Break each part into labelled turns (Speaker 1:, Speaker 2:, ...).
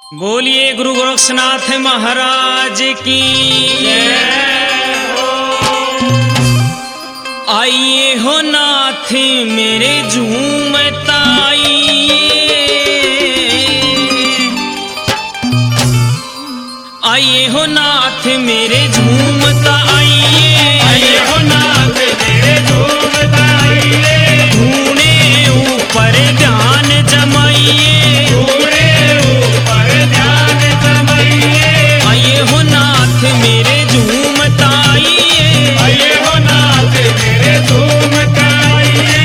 Speaker 1: बोलिए गुरु गोरक्षनाथ महाराज की आइए हो नाथ मेरे झूमता आइए हो नाथ मेरे झूमता आइए
Speaker 2: हो नाथ मेरे झूमता आइए
Speaker 1: धूने ऊपर ध्यान जमाइए
Speaker 2: धूने ऊपर ध्यान जमाइए
Speaker 1: आइए हो नाथ मेरे झूमता
Speaker 2: आइए हो नाथ मेरे झूमता आइए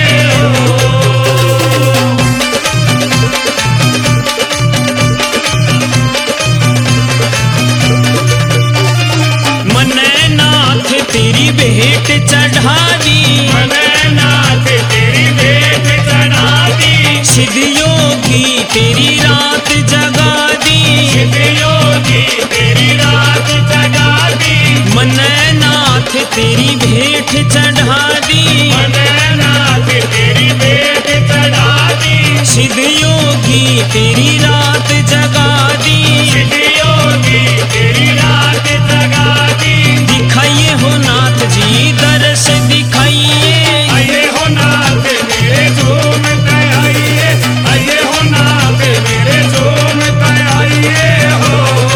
Speaker 1: मने नाथ तेरी भेंट चढ़ा दी
Speaker 2: मने नाथ तेरी भेंट चढ़ा दी
Speaker 1: सिद्धियों की तेरी रात जगा दी
Speaker 2: सिद्ध योगी तेरी रात जगा दी
Speaker 1: मने नाथ तेरी भेंट चढ़ा दी
Speaker 2: मने नाथ तेरी भेंट चढ़ा दी
Speaker 1: सिद्धियों की तेरी रात जगा दी
Speaker 2: सिद्ध योगी तेरी रात जगा दी
Speaker 1: दिखाइए हो नाथ जी दर्श दिखाइए
Speaker 2: आइए हो नाथ मेरे झूमता आइए आइए हो नाथ मेरे झूमता आइए हो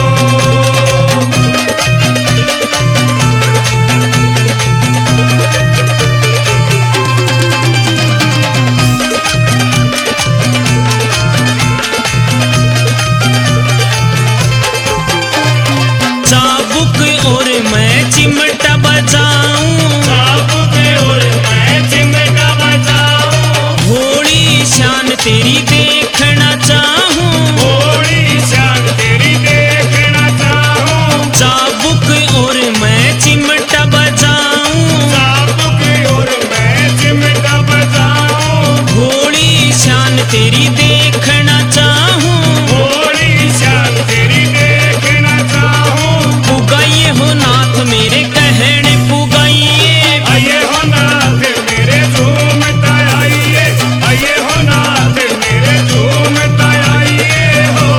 Speaker 1: चाबुक और मैं चिमटा बजाऊं
Speaker 2: चाबुक और मैं चिमटा बजाऊं
Speaker 1: भोली शान तेरी देखना चाहूं
Speaker 2: थोड़ी शान तेरी देखना चाहूं
Speaker 1: चाबुक और मैं चिमटा बजाऊं
Speaker 2: चाबुक और मैं चिमटा बजाऊं
Speaker 1: भोली शान तेरी देखना चाहूं
Speaker 2: थोड़ी शान तेरी देखना चाहूं
Speaker 1: पुगाइए हो नाथ मेरे कहने पुगाइए
Speaker 2: आइए हो नाथ मेरे झूमता आइए आइए हो नाथ मेरे झूमता आइए हो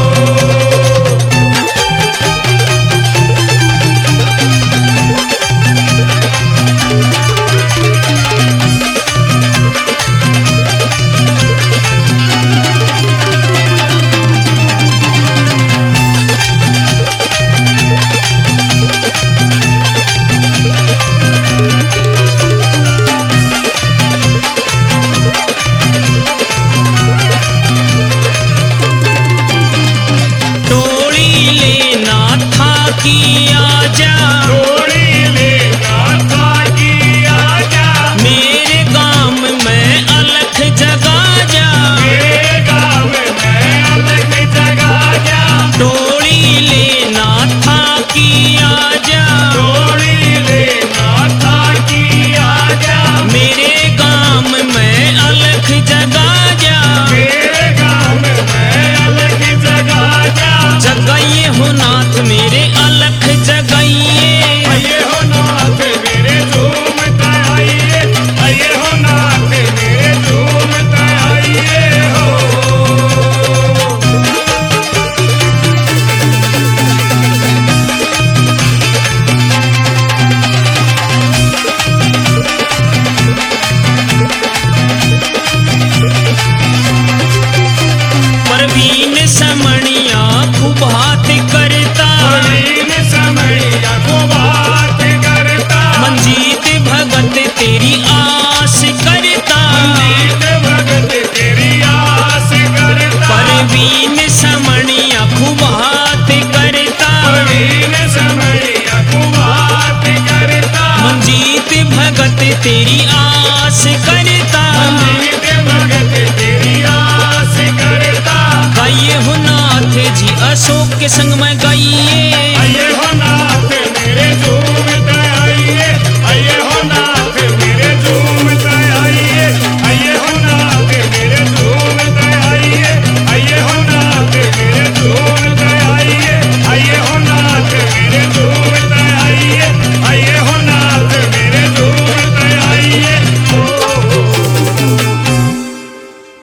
Speaker 1: टोली लेना था कि आजा
Speaker 2: थोड़ी लेना था कि आजा
Speaker 1: मेरे गांव में अलख जगा जा
Speaker 2: मेरे गाँव में अलग जगा जा
Speaker 1: टोली लेना था कि आजा
Speaker 2: थोड़ी लेना था कि आजा
Speaker 1: मेरे गांव में अलख जगा जा
Speaker 2: मेरे गाँव में अलग जगा जा
Speaker 1: जगाइए हो नाथ मेरे अलख जगाइए
Speaker 2: आइए हो नाथ मेरे झूमता आइए आइए हो नाथ मेरे झूमता आइए हो
Speaker 1: परवीन समणिया खूब हाथ करता
Speaker 2: प्रवीण समैया को बात करता
Speaker 1: मंजीत भगत तेरी आस करता
Speaker 2: जीत भगत तेरी आस करता
Speaker 1: परवीन समणिया खूब हाथ करता
Speaker 2: प्रवीण समैया को बात करता
Speaker 1: मंजीत भगत तेरी आस करता
Speaker 2: जीत भगत तेरी आस करता
Speaker 1: गाइए हो नाथ जी अशोक के संग में गाइए